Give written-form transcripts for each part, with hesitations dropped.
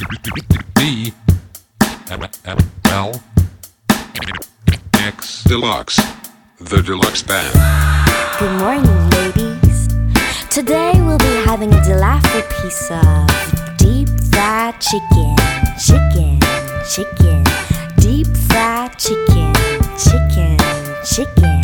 D L X Deluxe, the deluxe band. Good morning, ladies. Today we'll be having a delightful piece of deep fried chicken, chicken, chicken, deep fried chicken, chicken, chicken.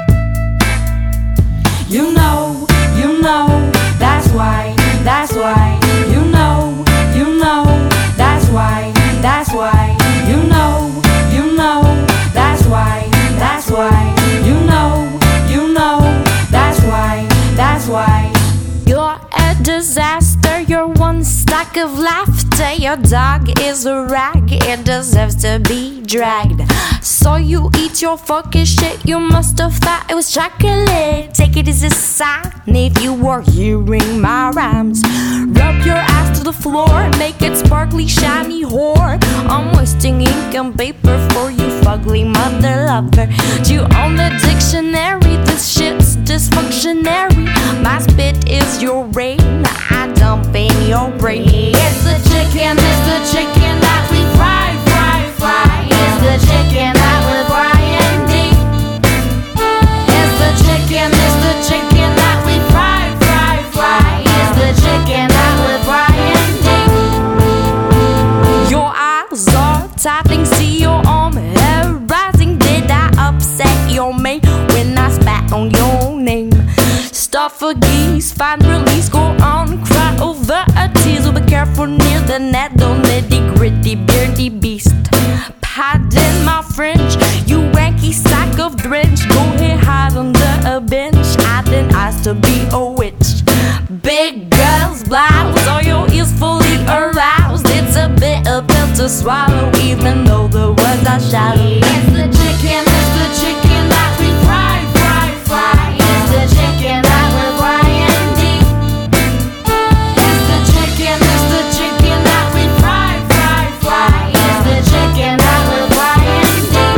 You know, that's why, you know, that's why, you know, that's why, you know, that's why. You're a disaster, you're one stack of laughter. Your dog is a rag, it deserves to be dragged. So you eat your fucking shit, you must have thought it was chocolate. Take it as a sign if you were hearing my rhymes. Rub your ass to the floor, make it sparkly, shiny whore. I'm wasting ink and paper for you fugly mother lover. You own the dictionary, this shit's dysfunctionary. My spit is your rain, I dump in your brain. It's the chicken that we fry. It's the chicken that we fry and deep. It's the chicken that we fry. It's the chicken that we fry and deep. Your eyes are tight, see your arm hair rising. Did I upset your mate when I spat on your name? Stuff for geese, find release, go on, cry over a tease. Be careful near the net, don't nitty gritty beardy beast. Pardon my French, you wanky sack of drench. Go ahead, hide under a bench, hiding eyes to be a witch. Big girls blouse, all your ears fully aroused. It's a bit of pill to swallow, even though the words are shallow. It's the chicken that we fry. It's the chicken that we fry and deep. It's the chicken that we fry. It's the chicken that we fry and deep.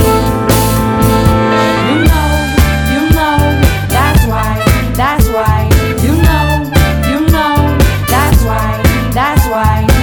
You know, that's why, you know, that's why.